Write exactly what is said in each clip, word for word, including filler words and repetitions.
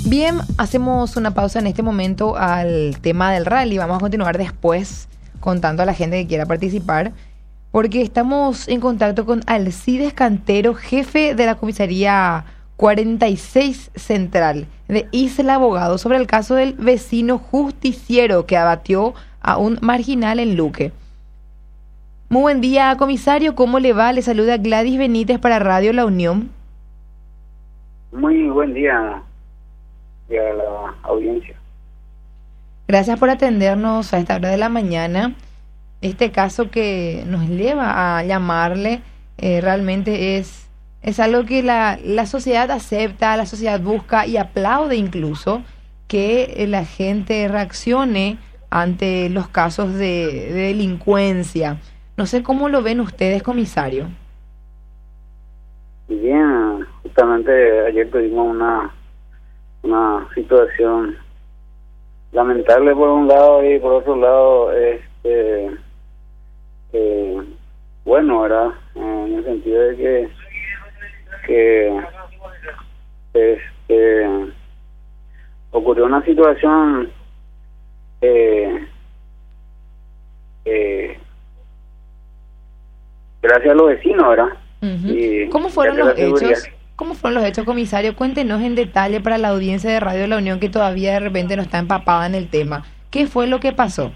Bien, hacemos una pausa en este momento al tema del rally. Vamos a continuar después contando a la gente que quiera participar, porque estamos en contacto con Alcides Cantero, jefe de la comisaría cuarenta y seis Central de Isla Abogado, sobre el caso del vecino justiciero que abatió a un marginal en Luque. Muy buen día, comisario. ¿Cómo le va? Le saluda Gladys Benítez para Radio La Unión. Muy buen día a la audiencia. Gracias por atendernos a esta hora de la mañana. Este caso que nos lleva a llamarle eh, realmente es, es algo que la, la sociedad acepta, la sociedad busca y aplaude incluso que la gente reaccione ante los casos de, de delincuencia. No sé cómo lo ven ustedes, comisario. Bien, justamente ayer tuvimos una una situación lamentable por un lado y por otro lado este eh, bueno, ¿verdad? En el sentido de que que este ocurrió una situación eh, eh, gracias a los vecinos, ¿verdad? Uh-huh. Y ¿Cómo fueron los seguridad. hechos? ¿Cómo fueron los hechos, comisario? Cuéntenos en detalle para la audiencia de Radio La Unión que todavía de repente no está empapada en el tema. ¿Qué fue lo que pasó?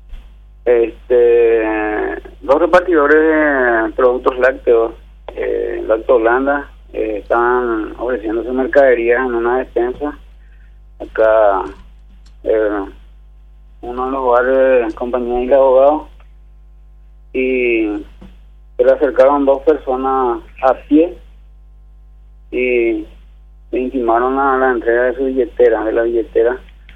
Este, los repartidores de productos lácteos, eh, Lacto Holanda, eh, estaban ofreciendo su mercadería en una despensa. Acá, eh, uno de los barrios de Compañía Isla Abogado, y se le acercaron dos personas a pie y le intimaron la, la entrega de su billetera, de la billetera,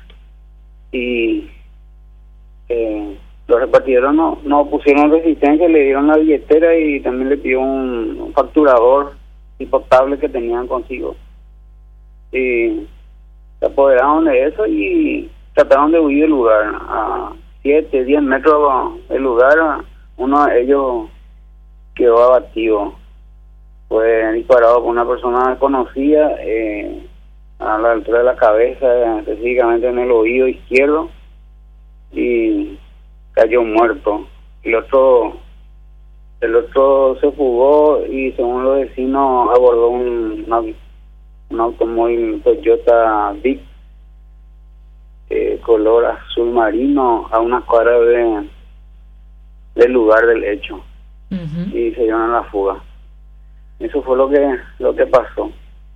y eh, los repartidores no, no pusieron resistencia, le dieron la billetera y también le pidió un, un facturador impotable que tenían consigo, y se apoderaron de eso y trataron de huir del lugar. A siete, diez metros del lugar, uno de ellos quedó abatido. Fue disparado por una persona desconocida eh, a la altura de la cabeza, específicamente en el oído izquierdo, y cayó muerto. El otro, el otro se fugó y según los vecinos abordó un, una, un automóvil Toyota Vic eh, color azul marino a una cuadra de, del lugar del hecho. Uh-huh. Y se dieron a la fuga. Eso fue lo que lo que pasó.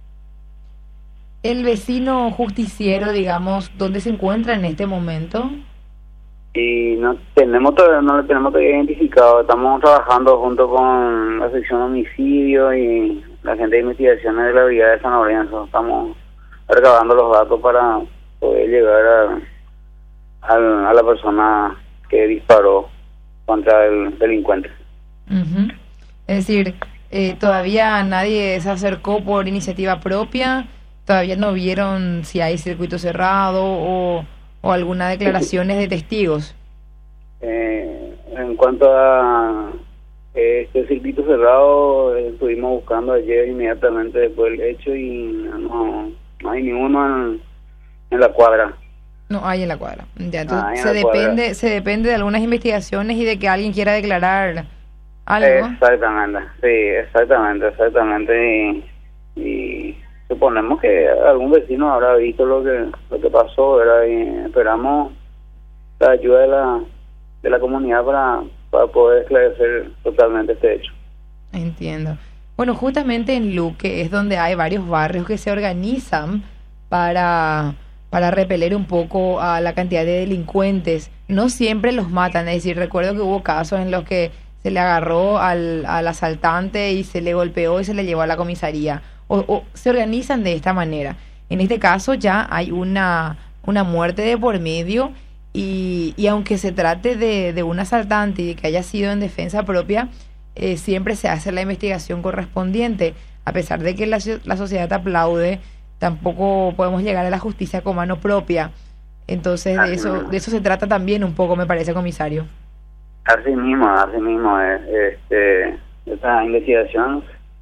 El vecino justiciero, digamos, ¿dónde se encuentra en este momento? Y no tenemos todavía, no lo tenemos todavía identificado. Estamos trabajando junto con la sección de homicidio y la gente de investigaciones de la Brigada de San Lorenzo. Estamos recabando los datos para poder llegar a, a, a la persona que disparó contra el delincuente. Uh-huh. Es decir, eh, todavía nadie se acercó por iniciativa propia, todavía no vieron si hay circuito cerrado o, o algunas declaraciones de testigos. Eh, en cuanto a eh, este circuito cerrado, eh, estuvimos buscando ayer inmediatamente después del hecho y no, no hay ninguno en, en la cuadra. No hay en la cuadra. Ya, entonces ah, se depende, cuadra. se depende de algunas investigaciones y de que alguien quiera declarar algo. Exactamente, sí, exactamente, exactamente. Y, y suponemos que algún vecino habrá visto lo que lo que pasó, ¿verdad? Y esperamos la ayuda de la de la comunidad para, para poder esclarecer totalmente este hecho. Entiendo. Bueno, justamente en Luque es donde hay varios barrios que se organizan para... para repeler un poco a la cantidad de delincuentes. No siempre los matan, es decir, recuerdo que hubo casos en los que se le agarró al, al asaltante y se le golpeó y se le llevó a la comisaría. O, o se organizan de esta manera. En este caso ya hay una, una muerte de por medio y, y aunque se trate de, de un asaltante y de que haya sido en defensa propia, eh, siempre se hace la investigación correspondiente. A pesar de que la, la sociedad aplaude, tampoco podemos llegar a la justicia con mano propia. Entonces de eso de eso se trata también un poco, me parece, comisario. Así mismo, así mismo. Eh, este, esta investigación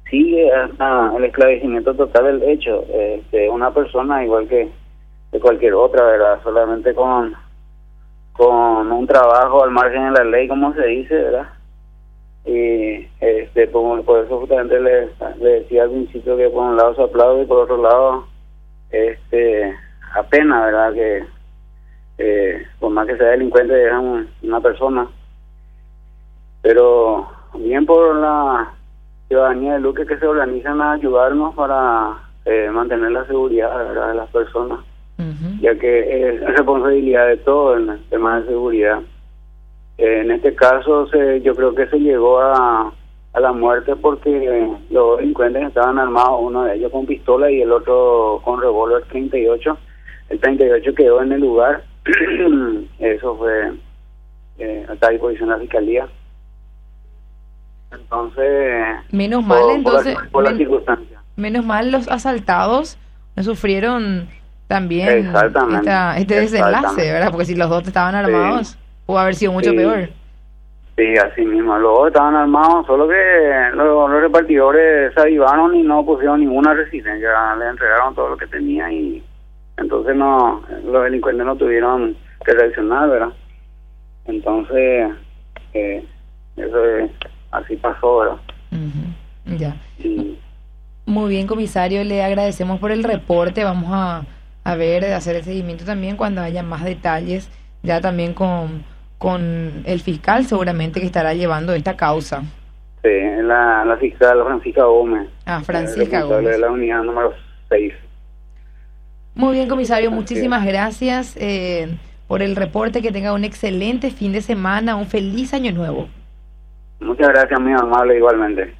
sigue hasta el esclarecimiento total del hecho. Este, una persona igual que de cualquier otra, ¿verdad? Solamente con, con un trabajo al margen de la ley, como se dice, ¿verdad? Y este, por, por eso justamente le, le decía al principio que por un lado se aplaude y por otro lado, este, apenas, ¿verdad? Que eh, por más que sea delincuente, dejan una persona. Pero bien por la ciudadanía de Luque que se organizan a ayudarnos para eh, mantener la seguridad, ¿verdad?, de las personas, uh-huh. ya que es responsabilidad de todo en el tema de seguridad. Eh, en este caso se, yo creo que se llegó a, a la muerte porque los delincuentes estaban armados, uno de ellos con pistola y el otro con revólver treinta y ocho. El treinta y ocho quedó en el lugar. Eso fue eh, acá a disposición de la fiscalía. Entonces, menos mal, por, entonces, por la, por la men, circunstancia. Menos mal los asaltados no sufrieron también esta, este desenlace, ¿verdad? Porque si los dos estaban armados, sí, pudo haber sido mucho sí, peor. Sí, así mismo, los dos estaban armados, solo que los, los repartidores se avivaron y no pusieron ninguna resistencia, le entregaron todo lo que tenían y entonces no, los delincuentes no tuvieron que reaccionar, ¿verdad? Entonces, eh, eso es... así pasó, ¿verdad? Uh-huh. Ya. Y, muy bien, comisario, le agradecemos por el reporte. Vamos a, a ver, a hacer el seguimiento también cuando haya más detalles, ya también con, con el fiscal seguramente que estará llevando esta causa. Sí, la, la fiscal Francisca Gómez. Ah, Francisca Gómez. De la unidad número seis. Muy bien, comisario, muchísimas gracias eh, por el reporte. Que tenga un excelente fin de semana, un feliz año nuevo. Muchas gracias, muy amable, igualmente.